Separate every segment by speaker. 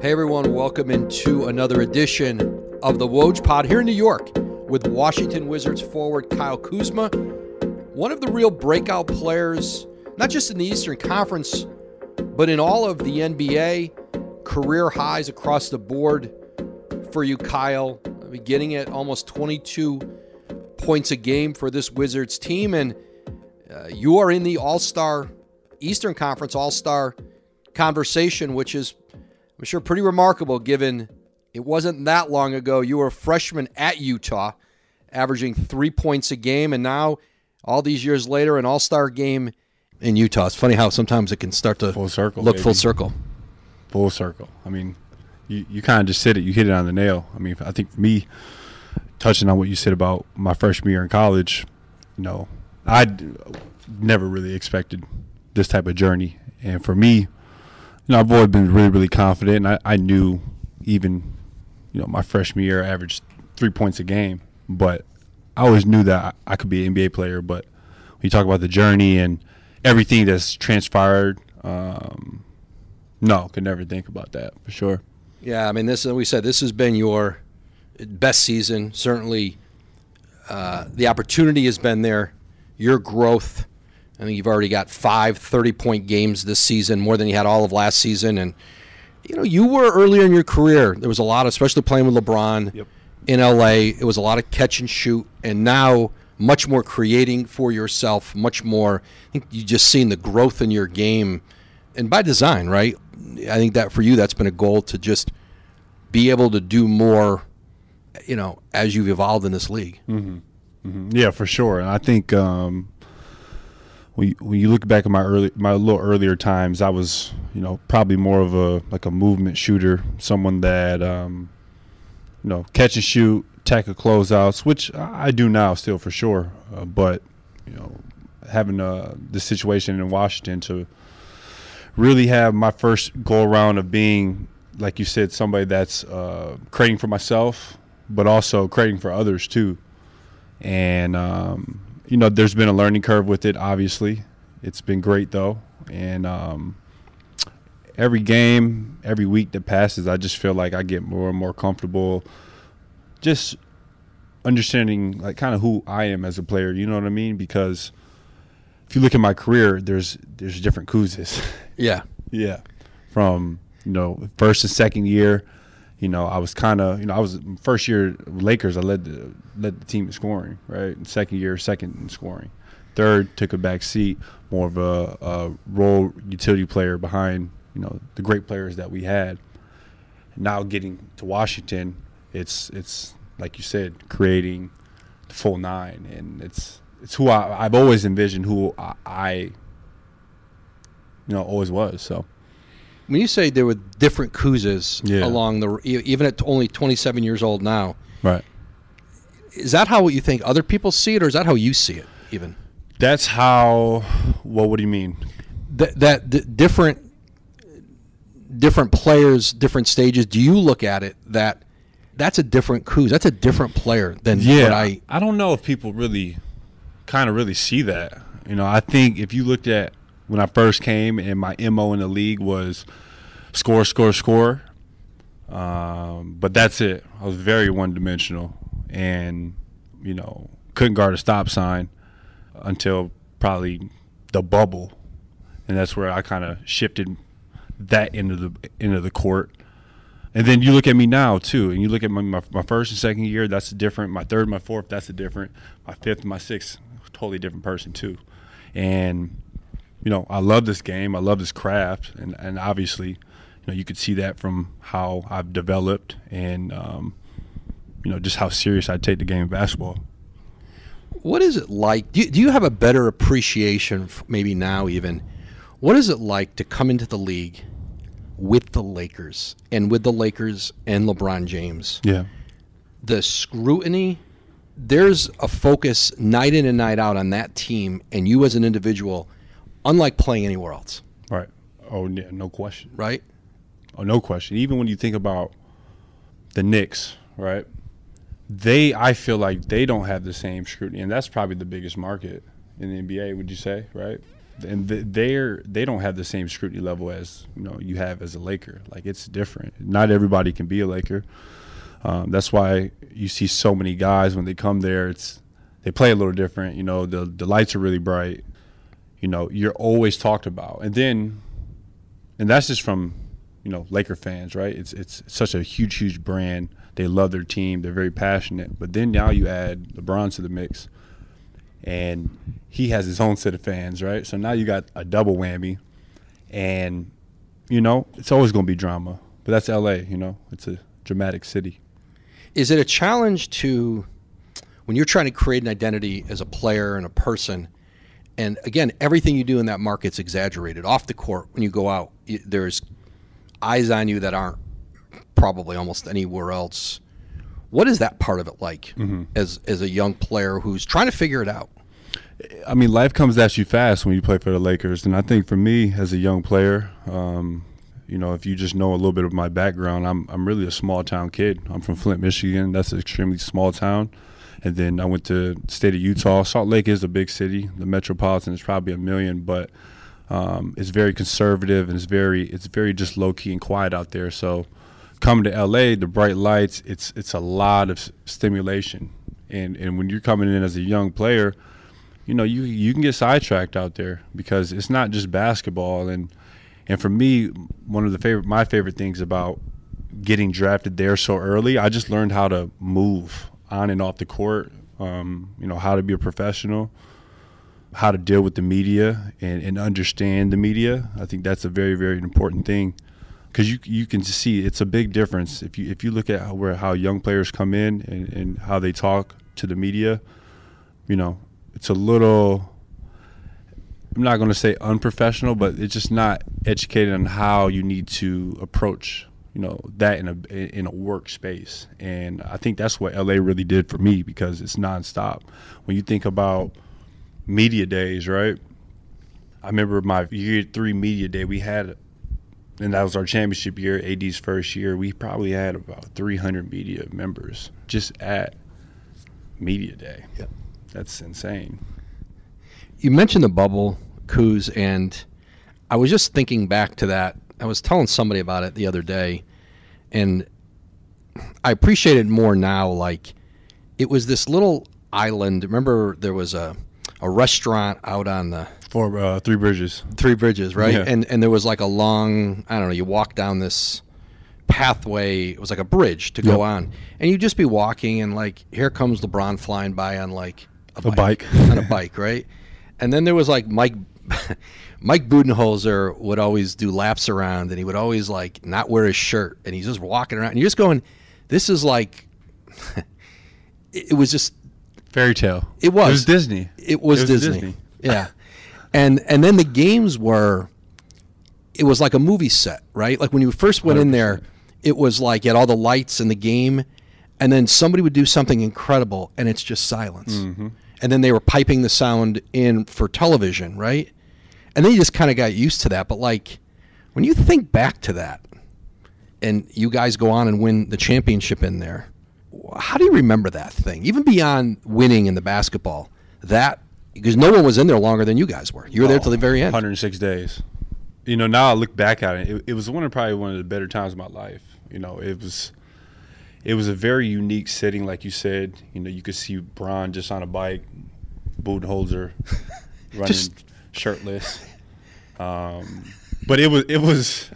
Speaker 1: Hey everyone, welcome into another edition of the Woj Pod here in New York with Washington Wizards forward Kyle Kuzma, one of the real breakout players, not just in the Eastern Conference, but in all of the NBA, career highs across the board for you, Kyle, beginning at almost 22 points a game for this Wizards team, and you are in the All-Star, Eastern Conference All-Star conversation, which is, I'm sure, pretty remarkable given it wasn't that long ago. You were a freshman at Utah, averaging 3 points a game, and now, all these years later, an all-star game in Utah. It's funny how sometimes it can start to
Speaker 2: full circle,
Speaker 1: look
Speaker 2: baby.
Speaker 1: Full circle.
Speaker 2: Full circle. I mean, you kind of just said it. You hit it on the nail. I mean, I think for me, touching on what you said about my freshman year in college, I never really expected this type of journey. And for me, I've always been really, really confident. And I knew even, my freshman year I averaged 3 points a game. But I always knew that I could be an NBA player. But when you talk about the journey and everything that's transpired, no, could never think about that for sure.
Speaker 1: Yeah, I mean, this has been your best season. Certainly the opportunity has been there. Your growth, I think you've already got 5 30-point games this season, more than you had all of last season. And, you were earlier in your career. There was a lot, especially playing with LeBron in L.A., it was a lot of catch and shoot. And now much more creating for yourself, much more. I think you just seen the growth in your game. And by design, right? I think that for you, that's been a goal to just be able to do more, as you've evolved in this league.
Speaker 2: Mm-hmm. Mm-hmm. Yeah, for sure. And I think when you look back at my little earlier times, I was, probably more of a movement shooter, someone that, catch and shoot, tackle closeouts, which I do now still for sure. But, having this situation in Washington to really have my first go around of being, like you said, somebody that's creating for myself, but also creating for others too. And, there's been a learning curve with it, obviously. It's been great, though. And every game, every week that passes, I just feel like I get more and more comfortable just understanding, like, kind of who I am as a player, you know what I mean? Because if you look at my career, there's different Kuzes.
Speaker 1: Yeah.
Speaker 2: Yeah. From, first and second year, I was kind of, I was first year Lakers, I led the team in scoring, right? And second year, second in scoring. Third, took a back seat, more of a role utility player behind, the great players that we had. Now getting to Washington, it's like you said, creating the full nine, and it's who I've always envisioned, who I always was. So.
Speaker 1: When you say there were different Kuzes along even at only 27 years old now,
Speaker 2: right?
Speaker 1: Is that how you think other people see it, or is that how you see it? Even
Speaker 2: that's how. Well, what do you mean?
Speaker 1: That different players, different stages. Do you look at it that's a different Kuz? That's a different player than what I
Speaker 2: don't know if people really see that. I think if you looked at when I first came and my MO in the league was score. But that's it. I was very one-dimensional and, couldn't guard a stop sign until probably the bubble. And that's where I kind of shifted that into the court. And then you look at me now, too, and you look at my first and second year, that's different. My third, my fourth, that's different. My fifth, my sixth, totally different person, too. And I love this game. I love this craft. And obviously, you could see that from how I've developed and, just how serious I take the game of basketball.
Speaker 1: What is it like? Do you have a better appreciation, maybe now even, what is it like to come into the league with the Lakers and LeBron James?
Speaker 2: Yeah.
Speaker 1: The scrutiny, there's a focus night in and night out on that team and you as an individual, unlike playing anywhere else.
Speaker 2: Right. Oh, yeah, no question.
Speaker 1: Right?
Speaker 2: Oh, no question. Even when you think about the Knicks, right, I feel like they don't have the same scrutiny, and that's probably the biggest market in the NBA, would you say, right? and they don't have the same scrutiny level as you have as a Laker. Like, it's different. Not everybody can be a Laker. That's why you see so many guys when they come there. They play a little different. The lights are really bright. You're always talked about, and that's just from Laker fans, right? It's such a huge brand. They love their team. They're very passionate. But then now you add LeBron to the mix, and he has his own set of fans, right? So now you got a double whammy, and it's always going to be drama. But that's LA. It's a dramatic city.
Speaker 1: Is it a challenge to, when you're trying to create an identity as a player and a person, and again, everything you do in that market's exaggerated off the court? When you go out, there's eyes on you that aren't probably almost anywhere else. What is that part of it like as a young player who's trying to figure it out?
Speaker 2: I mean, life comes at you fast when you play for the Lakers, and I think for me as a young player, if you just know a little bit of my background, I'm really a small town kid. I'm from Flint, Michigan. That's an extremely small town. And then I went to the state of Utah. Salt Lake is a big city. The metropolitan is probably 1 million, but it's very conservative, and it's very just low key and quiet out there. So coming to LA, the bright lights, it's a lot of stimulation. And when you're coming in as a young player, you can get sidetracked out there because it's not just basketball. And for me, one of my favorite things about getting drafted there so early, I just learned how to move on and off the court, how to be a professional, how to deal with the media and understand the media. I think that's a very, very important thing, because you can see it's a big difference if you look at how young players come in and how they talk to the media. It's a little, I'm not going to say unprofessional, but it's just not educated on how you need to approach that in a workspace. And I think that's what LA really did for me, because it's nonstop. When you think about media days, right? I remember my year 3 media day we had, and that was our championship year, AD's first year. We probably had about 300 media members just at media day.
Speaker 1: Yep.
Speaker 2: That's insane.
Speaker 1: You mentioned the bubble, Kuz, and I was just thinking back to that. I was telling somebody about it the other day, and I appreciate it more now. Like, it was this little island. Remember, there was a restaurant out on the
Speaker 2: Three Bridges.
Speaker 1: Three Bridges, right?
Speaker 2: Yeah.
Speaker 1: And there was like a long, I don't know, you walk down this pathway. It was like a bridge to go on, and you'd just be walking, and like, here comes LeBron flying by on like a bike on a bike, right? And then there was like Mike Budenholzer would always do laps around, and he would always like not wear his shirt, and he's just walking around, and you're just going, this is like, it was just
Speaker 2: fairy tale.
Speaker 1: It was
Speaker 2: Disney.
Speaker 1: It was Disney. Yeah. And then the games it was like a movie set, right? Like when you first went 100%. In there, it was like you had all the lights in the game, and then somebody would do something incredible, and it's just silence. Mm-hmm. And then they were piping the sound in for television, right? And then you just kind of got used to that. But like, when you think back to that, and you guys go on and win the championship in there, how do you remember that thing? Even beyond winning in the basketball, because no one was in there longer than you guys were. You were there till the very end.
Speaker 2: 106 days. Now I look back at it. It was probably one of the better times of my life. It was a very unique setting, like you said. You could see Bron just on a bike, Budenholzer running shirtless. But it was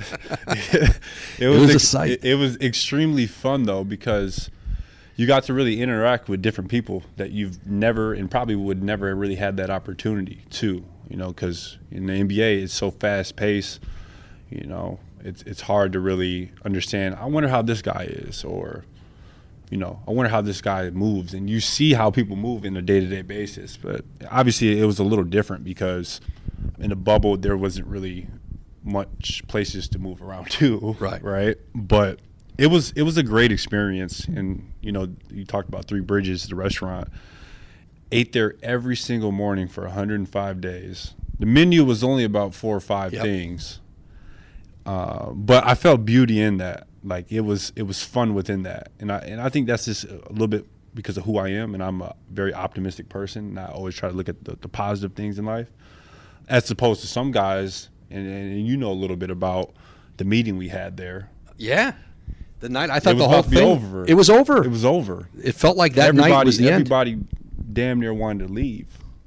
Speaker 1: a sight.
Speaker 2: It was extremely fun though, because you got to really interact with different people that you've never and probably would never really had that opportunity to. Because in the NBA it's so fast paced. It's hard to really understand. I wonder how this guy is, or I wonder how this guy moves. And you see how people move in a day-to-day basis. But obviously it was a little different because in the bubble there wasn't really much places to move around to. Right. But it was a great experience. And, you talked about Three Bridges, the restaurant. Ate there every single morning for 105 days. The menu was only about 4 or 5 things. But I felt beauty in that. Like, it was fun within that. And I think that's just a little bit because of who I am, and I'm a very optimistic person, and I always try to look at the positive things in life. as opposed to some guys, and you know a little bit about the meeting we had there.
Speaker 1: Yeah. The night, I thought
Speaker 2: the
Speaker 1: whole thing,
Speaker 2: over.
Speaker 1: It was over.
Speaker 2: It was over.
Speaker 1: It felt like that night was the end.
Speaker 2: Everybody damn near wanted to leave.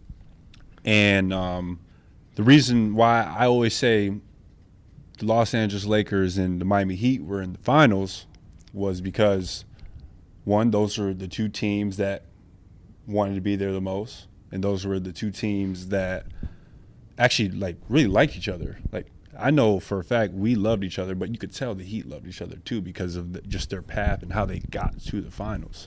Speaker 2: And the reason why I always say the Los Angeles Lakers and the Miami Heat were in the finals was because, one, those were the two teams that wanted to be there the most, and those were the two teams that actually really liked each other. Like, I know for a fact we loved each other, but you could tell the Heat loved each other too because of just their path and how they got to the finals.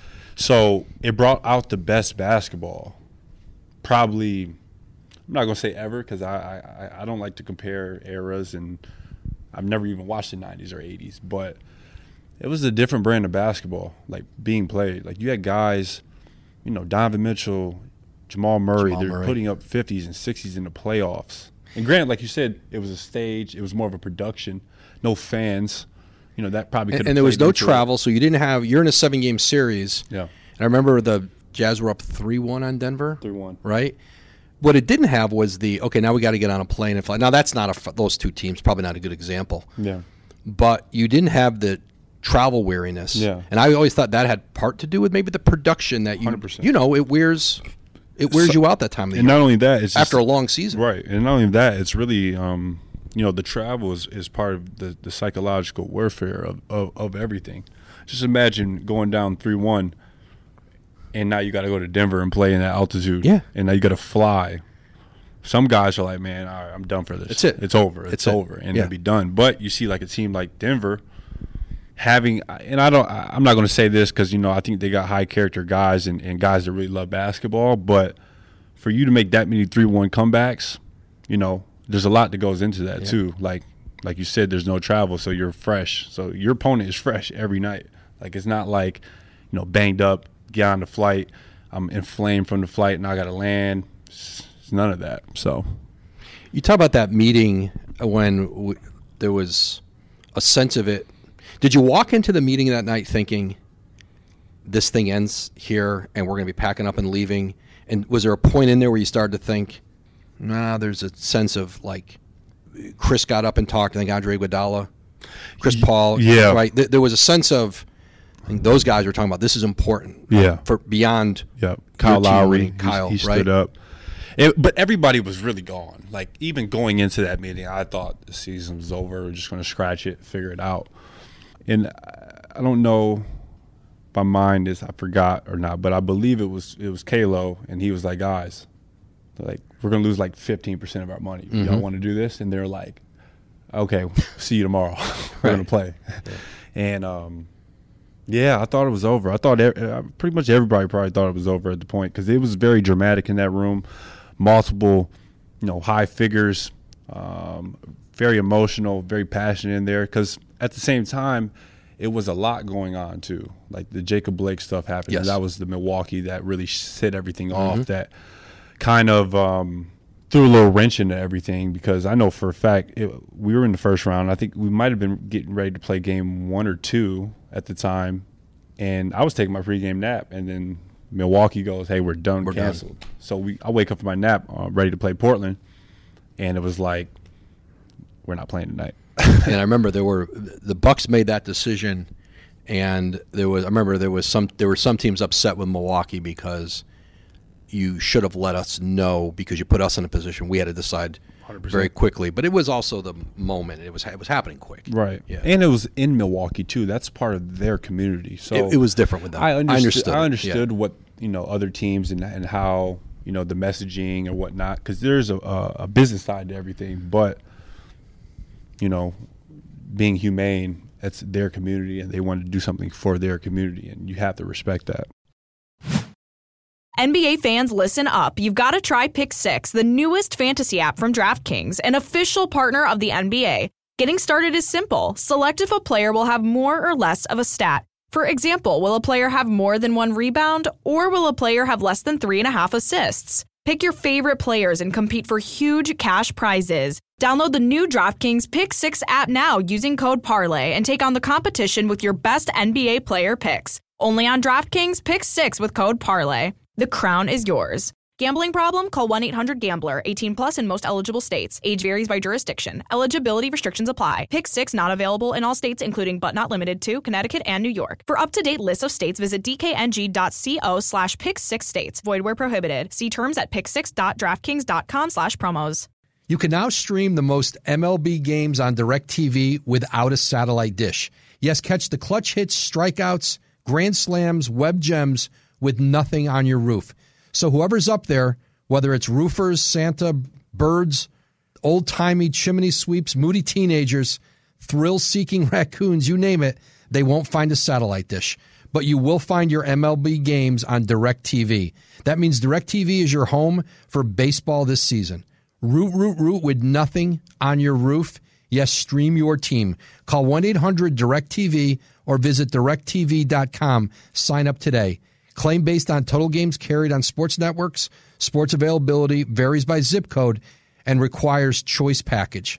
Speaker 2: So it brought out the best basketball. Probably, I'm not going to say ever because I don't like to compare eras, and I've never even watched the 90s or 80s, but it was a different brand of basketball being played. Like, you had guys, Donovan Mitchell, Jamal Murray, they're putting up 50s and 60s in the playoffs. And granted, like you said, it was a stage. It was more of a production. No fans. That probably could have.
Speaker 1: And there was no travel, so you're in a 7-game series.
Speaker 2: Yeah.
Speaker 1: And I remember the Jazz were up 3-1 on Denver.
Speaker 2: 3-1.
Speaker 1: Right? What it didn't have was now we got to get on a plane and fly. Now, that's not those two teams, probably not a good example.
Speaker 2: Yeah.
Speaker 1: But you didn't have the travel weariness.
Speaker 2: Yeah.
Speaker 1: And I always thought that had part to do with maybe the production that
Speaker 2: 100%.
Speaker 1: It wears you out that time of the year.
Speaker 2: And not only that, it's
Speaker 1: after a long season.
Speaker 2: Right. And not only that, it's really the travel is part of the psychological warfare of everything. Just imagine going down 3-1 and now you got to go to Denver and play in that altitude.
Speaker 1: Yeah.
Speaker 2: And now you got to fly. Some guys are like, man, all right, I'm done for this.
Speaker 1: That's it.
Speaker 2: It's over. It's over. And it'll be done. But you see a team like Denver having, and I'm not going to say this because, I think they got high character guys and guys that really love basketball. But for you to make that many 3-1 comebacks, there's a lot that goes into that too. Like you said, there's no travel, so you're fresh. So your opponent is fresh every night. It's not banged up, get on the flight, I'm inflamed from the flight, and I got to land. It's none of that. So
Speaker 1: you talk about that meeting when there was a sense of it. Did you walk into the meeting that night thinking this thing ends here and we're going to be packing up and leaving? And was there a point in there where you started to think, there's a sense of Chris got up and talked, I think Andre Iguodala, Chris Paul.
Speaker 2: Yeah.
Speaker 1: Right? There was a sense of, I think those guys were talking about this is important. For beyond.
Speaker 2: Yeah. Kyle Lowry.
Speaker 1: Kyle,
Speaker 2: he stood up. But everybody was really gone. Even going into that meeting, I thought the season was over. We're just going to scratch it, figure it out. And I don't know if my mind I forgot or not, but I believe it was Kalo, and he was like, guys, we're going to lose 15% of our money. Mm-hmm. Y'all want to do this? And they're like, okay, see you tomorrow. We're going to play. Yeah. And, I thought it was over. I thought pretty much everybody probably thought it was over at the point because it was very dramatic in that room. Multiple, high figures, very emotional, very passionate in there because at the same time, it was a lot going on too. The Jacob Blake stuff happened.
Speaker 1: Yes.
Speaker 2: That was the Milwaukee that really set everything off. That kind of threw a little wrench into everything because I know for a fact we were in the first round. I think we might have been getting ready to play game 1 or 2 at the time, and I was taking my pregame nap, and then Milwaukee goes, "Hey, we're done, canceled." So I wake up from my nap, ready to play Portland, and it was we're not playing tonight.
Speaker 1: And I remember the Bucks made that decision, and there were some teams upset with Milwaukee because you should have let us know because you put us in a position we had to decide 100%. Very quickly. But it was also the moment. It was happening quick.
Speaker 2: Right.
Speaker 1: Yeah.
Speaker 2: And it was in Milwaukee too. That's part of their community. So
Speaker 1: it was different with them. I understood
Speaker 2: what other teams and how the messaging and whatnot because there's a business side to everything. But being humane, that's their community, and they wanted to do something for their community, and you have to respect that.
Speaker 3: NBA fans, listen up. You've got to try Pick 6, the newest fantasy app from DraftKings, an official partner of the NBA. Getting started is simple. Select if a player will have more or less of a stat. For example, will a player have more than 1 rebound, or will a player have less than 3.5 assists? Pick your favorite players and compete for huge cash prizes. Download the new DraftKings Pick 6 app now using code PARLAY and take on the competition with your best NBA player picks. Only on DraftKings Pick 6 with code PARLAY. The crown is yours. Gambling problem? Call 1-800-GAMBLER. 18 plus in most eligible states. Age varies by jurisdiction. Eligibility restrictions apply. Pick 6 not available in all states, including but not limited to Connecticut and New York. For up-to-date lists of states, visit dkng.co/pick6states. Void where prohibited. See terms at pick6.draftkings.com/promos.
Speaker 1: You can now stream the most MLB games on DirecTV without a satellite dish. Yes, catch the clutch hits, strikeouts, grand slams, web gems with nothing on your roof. So whoever's up there, whether it's roofers, Santa, birds, old-timey chimney sweeps, moody teenagers, thrill-seeking raccoons, you name it, they won't find a satellite dish. But you will find your MLB games on DirecTV. That means DirecTV is your home for baseball this season. Root with nothing on your roof. Yes, stream your team. Call 1-800-DIRECTV or visit directtv.com. Sign up today. Claim based on total games carried on sports networks. Sports availability varies by zip code and requires choice package.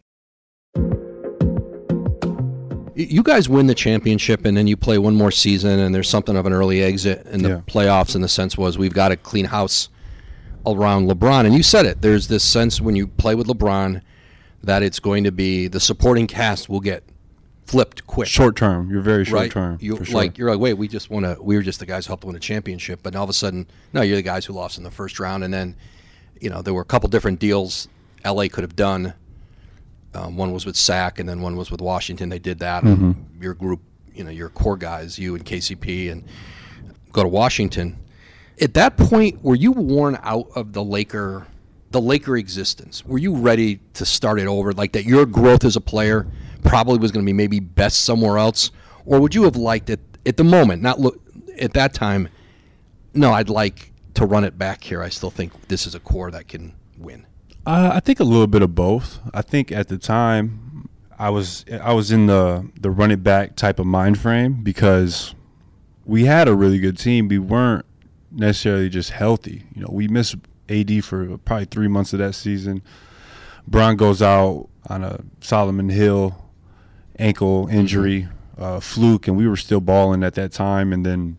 Speaker 1: You guys win the championship, and then you play one more season, and there's something of an early exit in the playoffs, and the sense was we've got to clean house around LeBron. And you said it. There's this sense when you play with LeBron that it's going to be the supporting cast will get flipped quick.
Speaker 2: Short term. You're very short term.
Speaker 1: Right? You're like, wait, we were just the guys who helped win a championship, but all of a sudden, no, you're the guys who lost in the first round. And then, there were a couple different deals LA could have done. One was with SAC, and then one was with Washington. They did that.
Speaker 2: Mm-hmm.
Speaker 1: Your group, your core guys, you and KCP, and go to Washington. At that point, were you worn out of the Laker existence? Were you ready to start it over, like that your growth as a player probably was going to be maybe best somewhere else? Or would you have liked it at the moment, not look at that time, no, I'd like to run it back here. I still think this is a core that can win.
Speaker 2: I think a little bit of both. I think at the time I was in the run it back type of mind frame because we had a really good team. We weren't necessarily just healthy. We missed AD for probably 3 months of that season. Bron goes out on a Solomon Hill ankle injury, fluke, and we were still balling at that time. And then,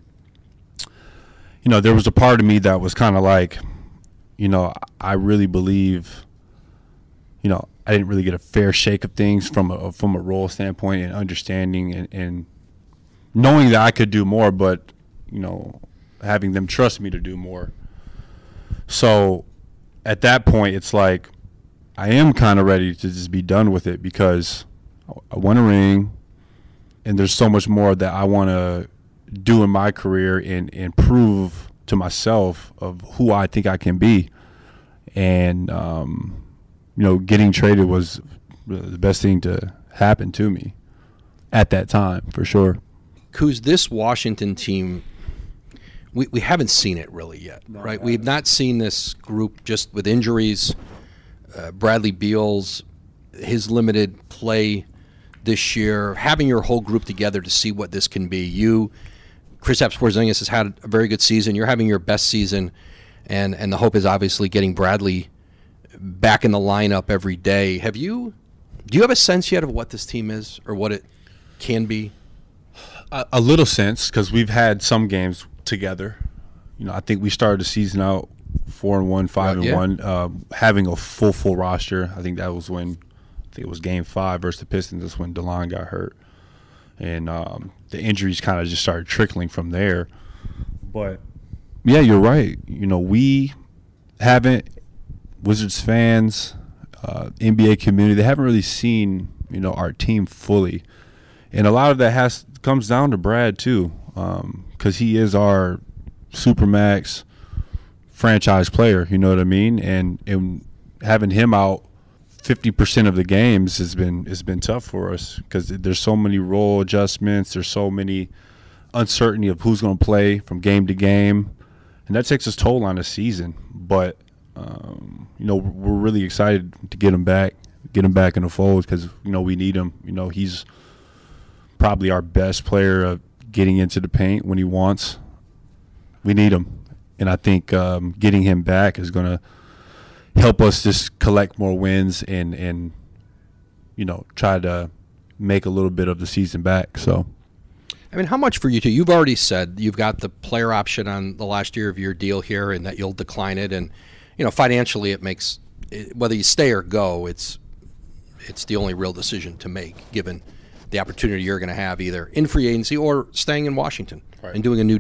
Speaker 2: there was a part of me that was kind of like, I really believe, I didn't really get a fair shake of things from a role standpoint and understanding and knowing that I could do more, but, having them trust me to do more. So at that point, it's like I am kind of ready to just be done with it because I won a ring and there's so much more that I want to do in my career and prove to myself of who I think I can be. And, getting traded was the best thing to happen to me at that time, for sure.
Speaker 1: Kuz, this Washington team, we haven't seen it really yet, right? We've not seen this group just with injuries. Bradley Beal's, his limited play this year, having your whole group together to see what this can be. Kristaps Porzingis has had a very good season. You're having your best season, and the hope is obviously getting Bradley back in the lineup every day. Do you have a sense yet of what this team is or what it can be?
Speaker 2: A little sense, because we've had some games together. I think we started the season out 4-1, 5-1, having a full roster. I think that was when it was Game 5 versus the Pistons. That's when DeLon got hurt, and the injuries kind of just started trickling from there. But yeah, you're right. We haven't, Wizards fans, NBA community, they haven't really seen our team fully, and a lot of that comes down to Brad too, because he is our supermax franchise player. You know what I mean? And having him out 50% of the games has been tough for us because there's so many role adjustments. There's so many uncertainty of who's going to play from game to game, and that takes its toll on the season. But we're really excited to get him back in the fold because we need him. He's probably our best player of getting into the paint when he wants. We need him, and I think getting him back is going to help us just collect more wins and try to make a little bit of the season back. So,
Speaker 1: I mean, how much for you two? You've already said you've got the player option on the last year of your deal here and that you'll decline it. And financially it makes whether you stay or go, it's the only real decision to make, given the opportunity you're going to have either in free agency or staying in Washington and doing a new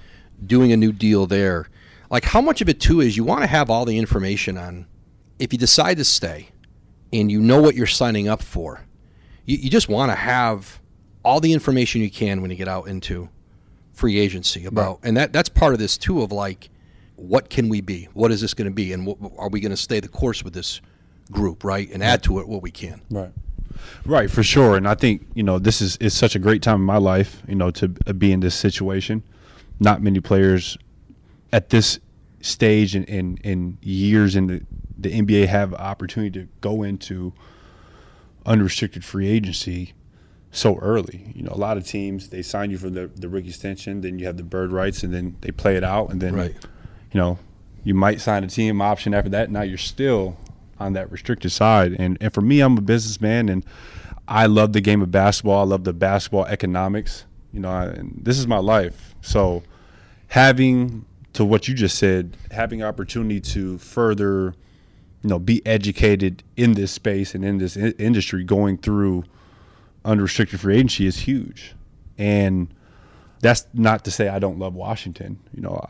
Speaker 1: deal there. Like, how much of it too is you want to have all the information on, if you decide to stay and you know what you're signing up for, you just want to have all the information you can when you get out into free agency about, and that's part of this too, of like, what can we be? What is this going to be? And are we going to stay the course with this group, right? And add to it what we can.
Speaker 2: Right, for sure. And I think, this is such a great time in my life, to be in this situation. Not many players at this stage in years in the NBA have an opportunity to go into unrestricted free agency so early. A lot of teams, they sign you for the rookie extension, then you have the bird rights, and then they play it out, and then you might sign a team option after that. Now you're still on that restricted side. And for me, I'm a businessman, and I love the game of basketball. I love the basketball economics. And this is my life. So having, to what you just said, having opportunity to further, be educated in this space and in this industry, going through unrestricted free agency is huge. And that's not to say I don't love Washington.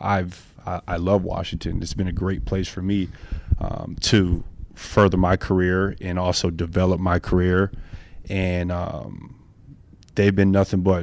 Speaker 2: I love Washington. It's been a great place for me to further my career and also develop my career. And they've been nothing but,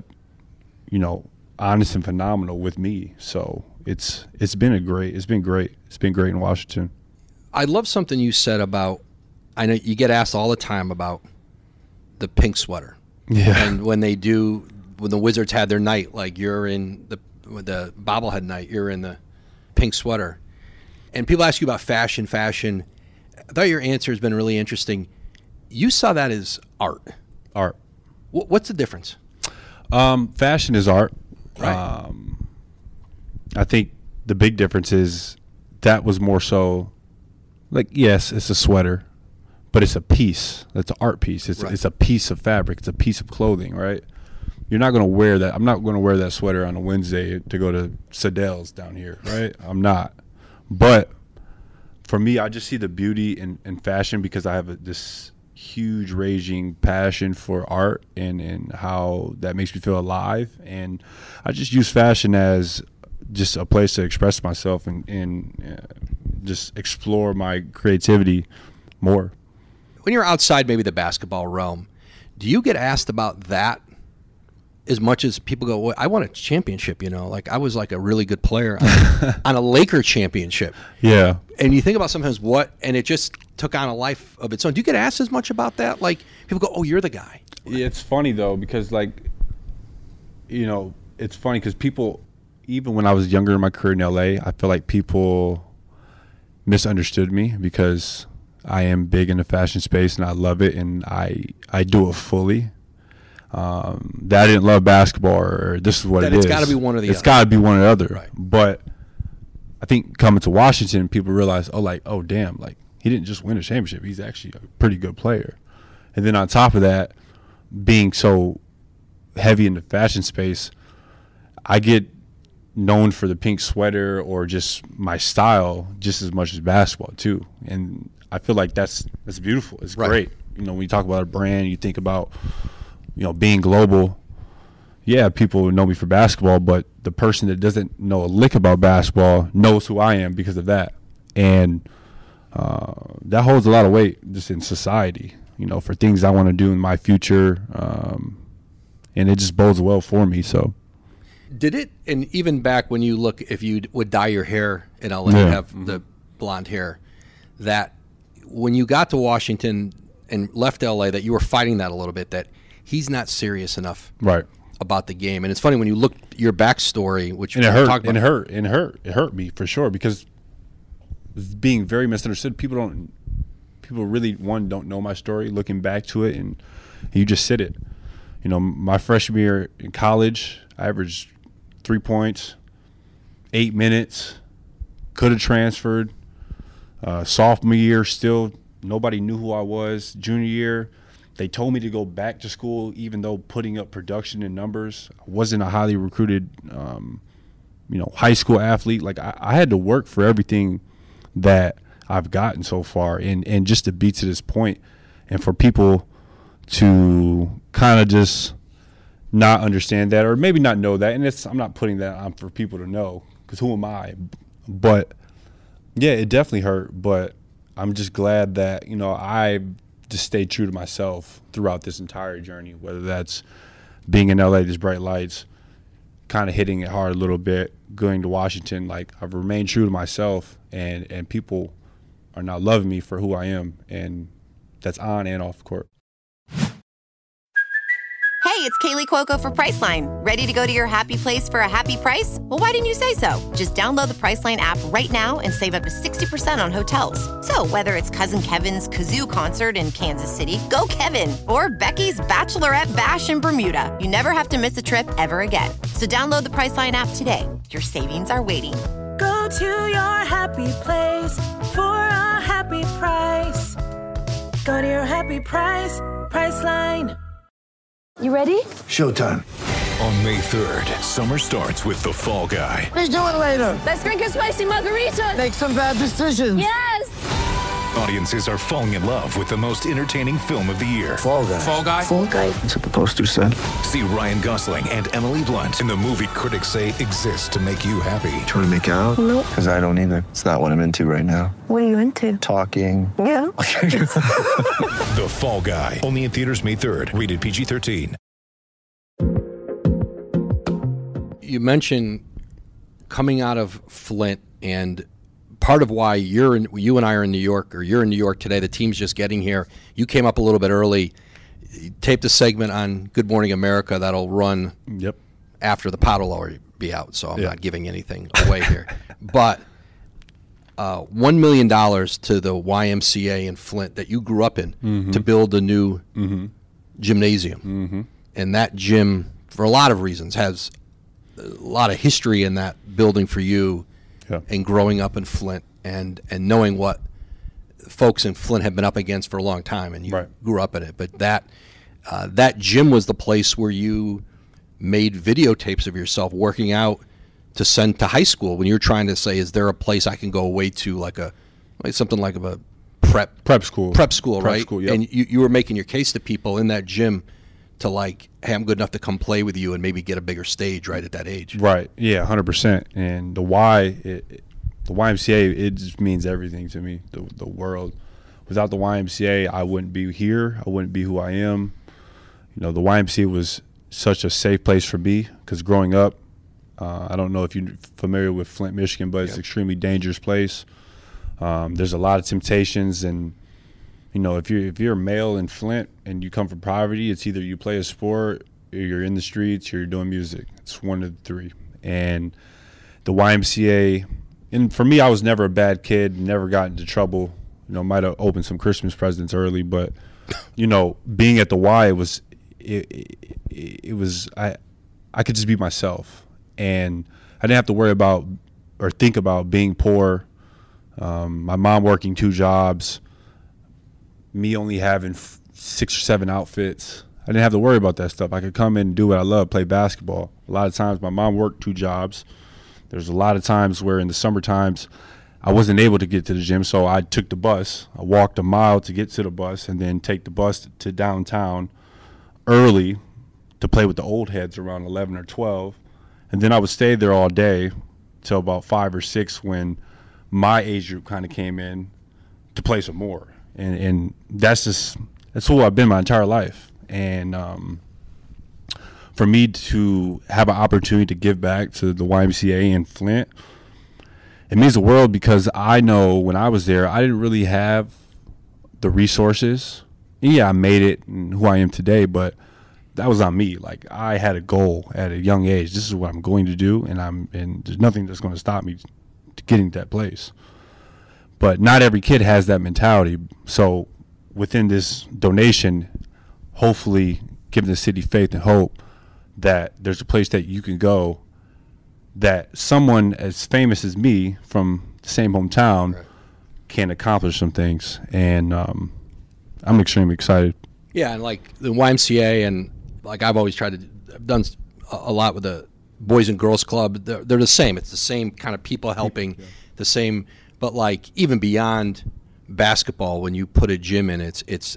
Speaker 2: honest and phenomenal with me. So it's been great. It's been great in Washington.
Speaker 1: I love something you said about, I know you get asked all the time about the pink sweater.
Speaker 2: Yeah.
Speaker 1: And when the Wizards had their night, like you're in the bobblehead night, you're in the pink sweater. And people ask you about fashion. I thought your answer has been really interesting. You saw that as art. What's the difference?
Speaker 2: Fashion is art.
Speaker 1: Right.
Speaker 2: I think the big difference is that was more so like, yes, it's a sweater, but it's a piece. It's an art piece. It's a piece of fabric. It's a piece of clothing, right? You're not going to wear that. I'm not going to wear that sweater on a Wednesday to go to Sadel's down here, right? I'm not. But for me, I just see the beauty in fashion because I have this huge raging passion for art and how that makes me feel alive. And I just use fashion as just a place to express myself and just explore my creativity more.
Speaker 1: When you're outside maybe the basketball realm, do you get asked about that as much as people go, well, I won a championship, like I was like a really good player on a Laker championship.
Speaker 2: Yeah.
Speaker 1: And you think about sometimes and it just took on a life of its own. Do you get asked as much about that? Like people go, oh, you're the guy.
Speaker 2: Yeah, it's funny though, because it's funny because people, even when I was younger in my career in LA, I feel like people misunderstood me because I am big in the fashion space and I love it and I do it fully. That I didn't love basketball or this is what it is.
Speaker 1: It's got to be one or the other.
Speaker 2: It's got to be one or the other.
Speaker 1: Right.
Speaker 2: But I think coming to Washington, people realize, oh, damn, like he didn't just win a championship. He's actually a pretty good player. And then on top of that, being so heavy in the fashion space, I get known for the pink sweater or just my style just as much as basketball too. And I feel like that's beautiful. It's great. When you talk about a brand, you think about being global. Yeah, people know me for basketball, but the person that doesn't know a lick about basketball knows who I am because of that. And that holds a lot of weight just in society, for things I want to do in my future. And it just bodes well for me. So
Speaker 1: did it, and even back when you look, if you would dye your hair in LA, you have the blonde hair, that when you got to Washington and left LA, that you were fighting that a little bit, that he's not serious enough about the game. And it's funny when you look your backstory, which
Speaker 2: and it hurt, it hurt me for sure because being very misunderstood. People really don't know my story. Looking back to it, and you just sit it. My freshman year in college, I averaged 3 points, 8 minutes. Could have transferred. Sophomore year, still nobody knew who I was. Junior year, they told me to go back to school, even though putting up production and numbers. I wasn't a highly recruited, high school athlete. Like I had to work for everything that I've gotten so far, and just to be to this point, and for people to kind of just not understand that, or maybe not know that, and I'm not putting that on for people to know, because who am I? But yeah, it definitely hurt, but I'm just glad that, I just stayed true to myself throughout this entire journey, whether that's being in LA, these bright lights, kind of hitting it hard a little bit, going to Washington. Like, I've remained true to myself, and people are now loving me for who I am, and that's on and off the court.
Speaker 4: Hey, it's Kaylee Cuoco for Priceline. Ready to go to your happy place for a happy price? Well, why didn't you say so? Just download the Priceline app right now and save up to 60% on hotels. So whether it's Cousin Kevin's Kazoo Concert in Kansas City, go Kevin, or Becky's Bachelorette Bash in Bermuda, you never have to miss a trip ever again. So download the Priceline app today. Your savings are waiting.
Speaker 5: Go to your happy place for a happy price. Go to your happy price, Priceline.
Speaker 6: You ready?
Speaker 7: Showtime.
Speaker 8: On May 3rd, summer starts with The Fall Guy.
Speaker 7: Let's do it later.
Speaker 6: Let's drink a spicy margarita.
Speaker 7: Make some bad decisions.
Speaker 6: Yes!
Speaker 8: Audiences are falling in love with the most entertaining film of the year.
Speaker 7: Fall Guy.
Speaker 8: Fall Guy?
Speaker 6: Fall guy.
Speaker 7: That's what the poster said.
Speaker 8: See Ryan Gosling and Emily Blunt in the movie critics say exists to make you happy.
Speaker 7: Trying to make it out?
Speaker 6: Nope.
Speaker 7: Because I don't either. It's not what I'm into right now.
Speaker 6: What are you into?
Speaker 7: Talking.
Speaker 6: Yeah.
Speaker 8: The Fall Guy. Only in theaters May 3rd. Rated PG-13.
Speaker 1: You mentioned coming out of Flint, and part of why you and I are in New York, or you're in New York today, the team's just getting here. You came up a little bit early. You taped a segment on Good Morning America that'll run after the pod will already be out, so I'm not giving anything away here. But $1 million to the YMCA in Flint that you grew up in to build a new gymnasium. And that gym, for a lot of reasons, has a lot of history in that building for you, and growing up in Flint and knowing what folks in Flint have been up against for a long time, and you grew up in it. But that gym was the place where you made videotapes of yourself working out to send to high school when you're trying to say, is there a place I can go away to, like something like a prep school, right?
Speaker 2: School, yep.
Speaker 1: And you were making your case to people in that gym to, like, hey, I'm good enough to come play with you and maybe get a bigger stage right at that age.
Speaker 2: Right. Yeah, 100%. And the YMCA, it just means everything to me, the world. Without the YMCA, I wouldn't be here. I wouldn't be who I am. The YMCA was such a safe place for me, because growing up, I don't know if you're familiar with Flint, Michigan, but it's an extremely dangerous place. There's a lot of temptations, and if you're a male in Flint and you come from poverty, it's either you play a sport, or you're in the streets, or you're doing music. It's one of the three. And the YMCA, and for me, I was never a bad kid, never got into trouble. Might have opened some Christmas presents early, but being at the Y was I could just be myself, and I didn't have to worry about or think about being poor. My mom working 2 jobs. Me only having 6 or 7 outfits. I didn't have to worry about that stuff. I could come in and do what I love, play basketball. A lot of times my mom worked 2 jobs. There's a lot of times where in the summer times I wasn't able to get to the gym, so I took the bus. I walked a mile to get to the bus and then take the bus to downtown early to play with the old heads around 11 or 12. And then I would stay there all day till about 5 or 6 when my age group kind of came in to play some more. And that's who I've been my entire life. And for me to have an opportunity to give back to the YMCA in Flint, it means the world, because I know when I was there, I didn't really have the resources. Yeah, I made it and who I am today, but that was on me. Like, I had a goal at a young age. This is what I'm going to do, and there's nothing that's going to stop me to getting to that place. But not every kid has that mentality. So within this donation, hopefully giving the city faith and hope that there's a place that you can go, that someone as famous as me from the same hometown can accomplish some things. And I'm extremely excited.
Speaker 1: Yeah, and like the YMCA, and like I've done a lot with the Boys and Girls Club. They're the same. It's the same kind of people helping, the same But like even beyond basketball, when you put a gym in,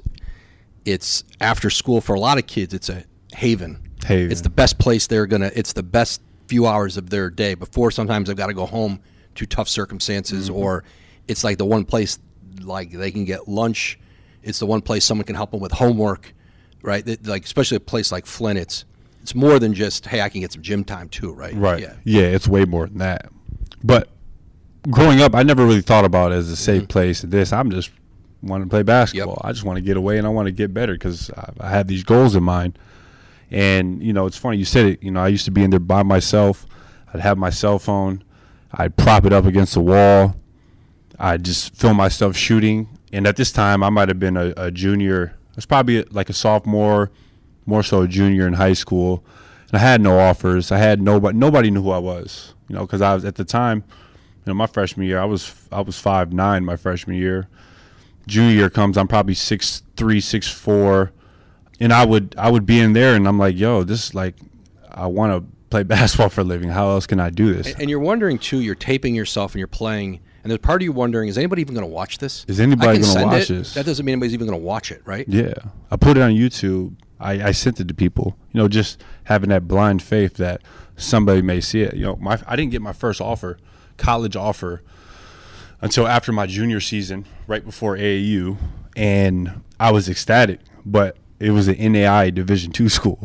Speaker 1: it's after school for a lot of kids. It's a haven. It's the best place it's the best few hours of their day before sometimes they've got to go home to tough circumstances, or it's like the one place like they can get lunch. It's the one place someone can help them with homework, right? Like especially a place like Flint, it's more than just, hey, I can get some gym time too, right?
Speaker 2: Right. Yeah, it's way more than that. But growing up, I never really thought about it as a safe place. I'm just wanting to play basketball.
Speaker 1: Yep.
Speaker 2: I just want to get away and I want to get better because I have these goals in mind. And, it's funny you said it. I used to be in there by myself. I'd have my cell phone. I'd prop it up against the wall. I'd just film myself shooting. And at this time, I might have been a junior. I was probably like a sophomore, more so a junior in high school. And I had no offers. I had nobody knew who I was, because I was at the time, my freshman year, I was 5'9" my freshman year. Junior year comes, I'm probably 6'3", 6'4", and I would be in there, and I'm like, yo, this is like, I want to play basketball for a living. How else can I do this?
Speaker 1: And you're wondering too. You're taping yourself and you're playing, and there's part of you wondering, is anybody even going to watch this?
Speaker 2: Is anybody going to watch this?
Speaker 1: That doesn't mean anybody's even going to watch it, right?
Speaker 2: Yeah, I put it on YouTube. I sent it to people. Just having that blind faith that somebody may see it. I didn't get my first college offer, until after my junior season, right before AAU, and I was ecstatic. But it was an NAI Division II school.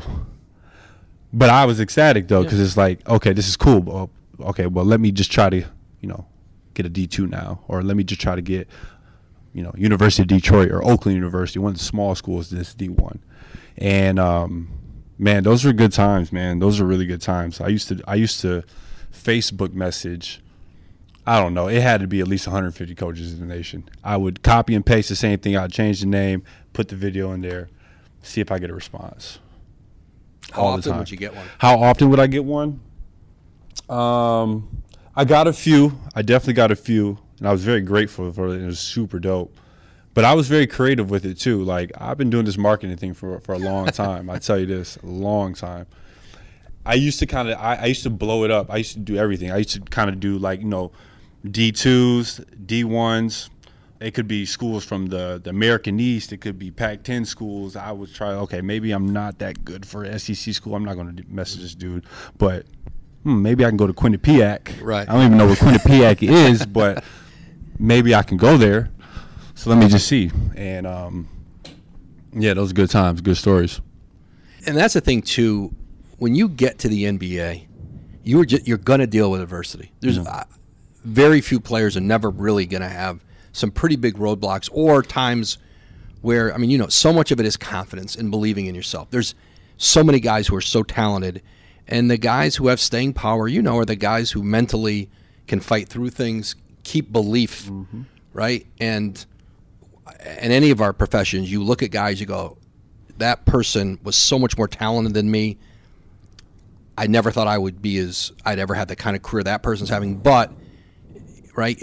Speaker 2: But I was ecstatic though, because it's like, okay, this is cool. Well, okay, well, let me just try to, get a D2 now, or let me just try to get, University of Detroit or Oakland University, one of the small schools, this D1. And man, those were good times, man. Those are really good times. I used to Facebook message. I don't know. It had to be at least 150 coaches in the nation. I would copy and paste the same thing. I'd change the name, put the video in there, see if I get a response.
Speaker 1: How often would you get one?
Speaker 2: How often would I get one? I got a few. I definitely got a few, and I was very grateful for it. It was super dope. But I was very creative with it too. Like, I've been doing this marketing thing for a long time. I tell you this, a long time. I used to I used to blow it up. I used to do everything. I used to kind of do like, D2s, D1s. It could be schools from the American East. It could be Pac-10 schools. I would try, okay, maybe I'm not that good for SEC school. I'm not going to message this dude. But maybe I can go to Quinnipiac.
Speaker 1: Right.
Speaker 2: I don't even know what Quinnipiac is, but maybe I can go there. So let me just see. And, those are good times, good stories.
Speaker 1: And that's the thing, too. When you get to the NBA, you're going to deal with adversity. There's very few players are never really going to have some pretty big roadblocks or times where, so much of it is confidence and believing in yourself. There's so many guys who are so talented, and the guys who have staying power, are the guys who mentally can fight through things, keep belief, right? And in any of our professions, you look at guys, you go, that person was so much more talented than me. I never thought I'd ever have the kind of career that person's having. But, right,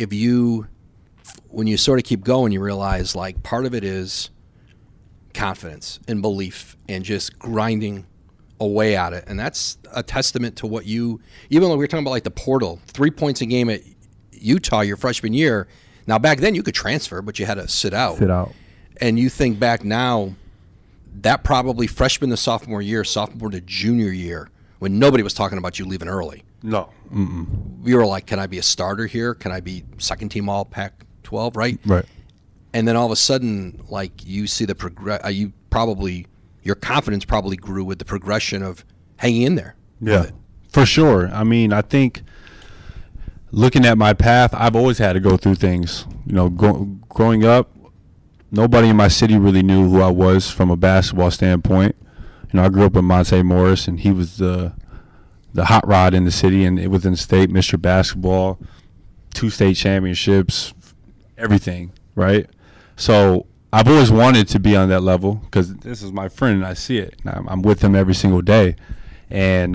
Speaker 1: when you sort of keep going, you realize, like, part of it is confidence and belief and just grinding away at it. And that's a testament to what even when we were talking about, like, the portal, 3 points a game at Utah your freshman year. Now, back then you could transfer, but you had to sit out. And you think back now, that probably freshman to sophomore to junior year, when nobody was talking about you leaving early.
Speaker 2: No.
Speaker 1: We were like, can I be a starter here? Can I be second team all Pac-12, right?
Speaker 2: Right.
Speaker 1: And then all of a sudden, like, you see the your confidence probably grew with the progression of hanging in there.
Speaker 2: Yeah, for sure. I think looking at my path, I've always had to go through things. Growing up, nobody in my city really knew who I was from a basketball standpoint. I grew up with Monte Morris, and he was the hot rod in the city and within the state, Mr. Basketball, 2 state championships, everything, right? So I've always wanted to be on that level because this is my friend and I see it. And I'm with him every single day. And,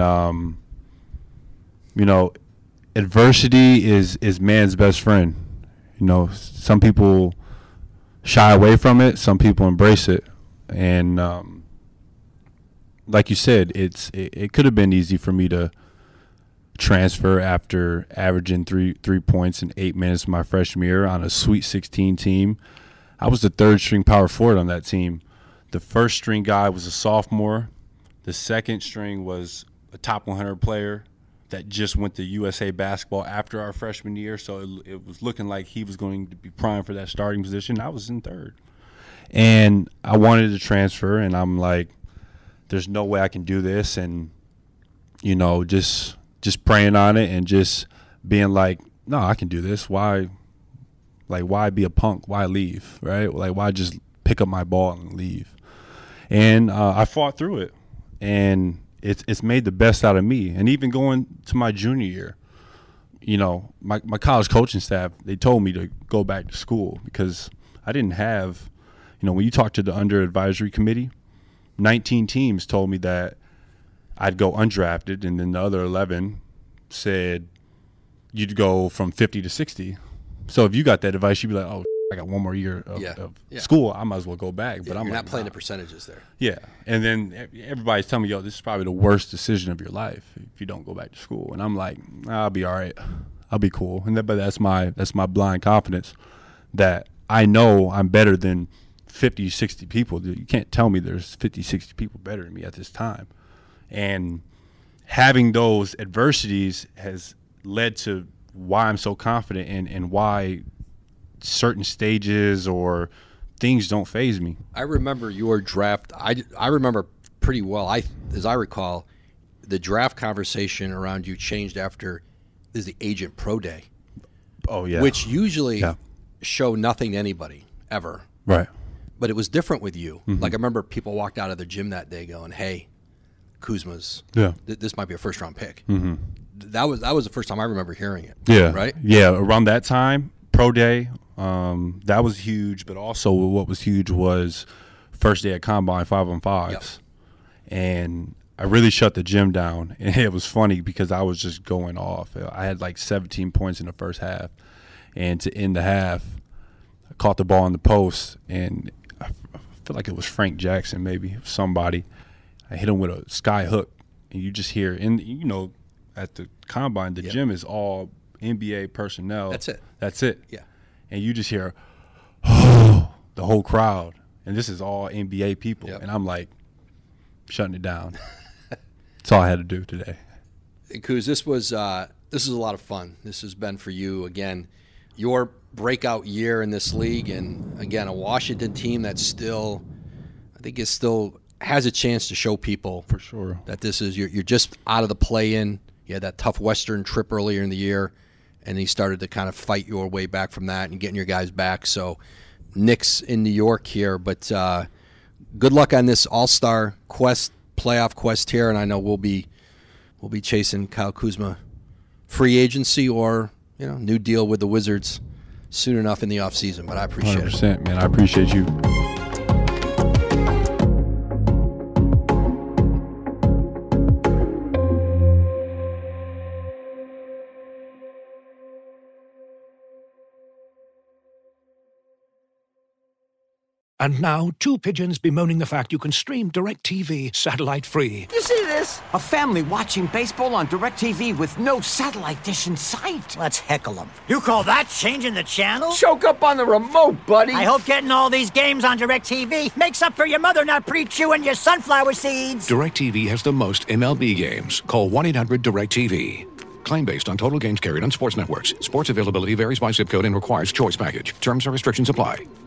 Speaker 2: adversity is man's best friend. Some people shy away from it. Some people embrace it. And, like you said, it could have been easy for me to transfer after averaging three points in 8 minutes my freshman year on a Sweet 16 team. I was the third string power forward on that team. The first string guy was a sophomore. The second string was a top 100 player that just went to USA basketball after our freshman year, so it was looking like he was going to be primed for that starting position. I was in third. And I wanted to transfer, and I'm like, there's no way I can do this. And, you know, just praying on it and just being like, no, I can do this. Why be a punk? Why leave, right? Like, why just pick up my ball and leave? And I fought through it, and it's made the best out of me. And even going to my junior year, you know, my college coaching staff, they told me to go back to school because I didn't have, you know, when you talk to the under advisory committee, 19 teams told me that I'd go undrafted, and then the other 11 said you'd go from 50 to 60. So if you got that advice, you'd be like, oh, I got one more year of school. I might as well go back. But I'm
Speaker 1: you're
Speaker 2: like,
Speaker 1: not playing the percentages there.
Speaker 2: Yeah. And then everybody's telling me, yo, this is probably the worst decision of your life if you don't go back to school. And I'm like, I'll be all right. I'll be cool. But that's my blind confidence that I know I'm better than 50, 60 people. You can't tell me there's 50, 60 people better than me at this time. And having those adversities has led to why I'm so confident and why certain stages or things don't faze me.
Speaker 1: I remember your draft. I remember pretty well. As I recall, the draft conversation around you changed after the Agent Pro Day.
Speaker 2: Oh, yeah.
Speaker 1: Which usually show nothing to anybody, ever.
Speaker 2: Right.
Speaker 1: But it was different with you.
Speaker 2: Mm-hmm.
Speaker 1: Like, I remember people walked out of the gym that day going, hey, Kuzma's, this might be a first-round pick.
Speaker 2: Mm-hmm.
Speaker 1: That was the first time I remember hearing it.
Speaker 2: Yeah.
Speaker 1: Right?
Speaker 2: Yeah, around that time, Pro Day, that was huge. But also what was huge was first day at Combine 5-on-5s.
Speaker 1: Yep.
Speaker 2: And I really shut the gym down. And it was funny because I was just going off. I had like 17 points in the first half. And to end the half, I caught the ball in the post, and I feel like it was Frank Jackson, maybe somebody. I hit him with a sky hook, and you just hear, at the Combine, the gym is all NBA personnel.
Speaker 1: That's it. Yeah.
Speaker 2: And you just hear, oh, the whole crowd. And this is all NBA people. Yep. And I'm like, shutting it down. That's all I had to do today.
Speaker 1: Kuz, this is a lot of fun. This has been for you, again, your breakout year in this league. And, again, a Washington team that still has a chance to show people
Speaker 2: for sure
Speaker 1: that this is you're just out of the play-in. You had that tough Western trip earlier in the year, and he started to kind of fight your way back from that and getting your guys back. So Knicks in New York here, but good luck on this All-Star quest, playoff quest here, and I know we'll be chasing Kyle Kuzma free agency or new deal with the Wizards soon enough in the offseason. But I appreciate
Speaker 2: 100%, man. I appreciate you.
Speaker 9: And now, two pigeons bemoaning the fact you can stream DirecTV satellite-free.
Speaker 10: You see this? A family watching baseball on DirecTV with no satellite dish in sight. Let's heckle them.
Speaker 11: You call that changing the channel?
Speaker 10: Choke up on the remote, buddy.
Speaker 11: I hope getting all these games on DirecTV makes up for your mother not pre-chewing your sunflower seeds.
Speaker 9: DirecTV has the most MLB games. Call 1-800-DirecTV. Claim based on total games carried on sports networks. Sports availability varies by zip code and requires choice package. Terms and restrictions apply.